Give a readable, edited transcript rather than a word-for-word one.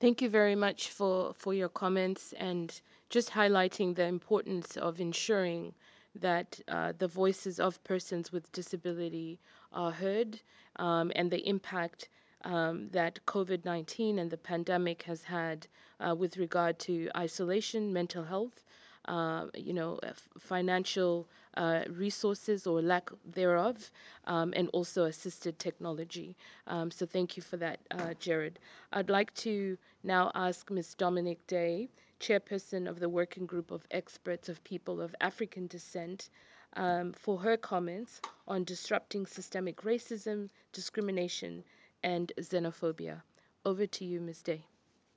Thank you very much for your comments and just highlighting the importance of ensuring that the voices of persons with disability are heard, and the impact that COVID-19 and the pandemic has had with regard to isolation, mental health, financial resources or lack thereof, and also assisted technology. So thank you for that, Jared. I'd like to now ask Ms. Dominique Day, chairperson of the Working Group of Experts of People of African Descent, for her comments on disrupting systemic racism, discrimination, and xenophobia. Over to you, Ms. Day.